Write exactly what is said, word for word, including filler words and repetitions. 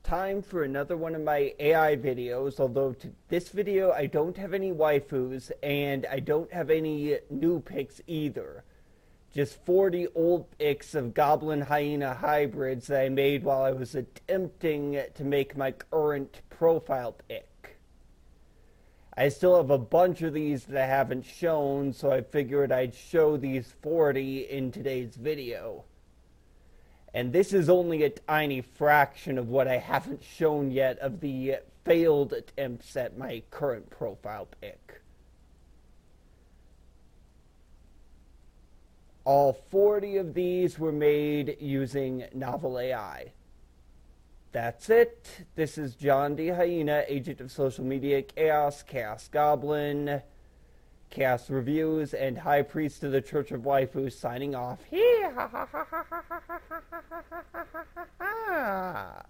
time for another one of my A I videos, although to this video I don't have any waifus and I don't have any new pics either. Just forty old pics of goblin hyena hybrids that I made while I was attempting to make my current profile pic. I still have a bunch of these that I haven't shown, so I figured I'd show these forty in today's video. And this is only a tiny fraction of what I haven't shown yet of the failed attempts at my current profile pic. All forty of these were made using Novel A I. That's it. This is John D. Hyena, Agent of Social Media Chaos, Chaos Goblin, Chaos Reviews, and High Priest of the Church of Waifus signing off. Hee ha ha ha ha ha ha ha ha ha ha.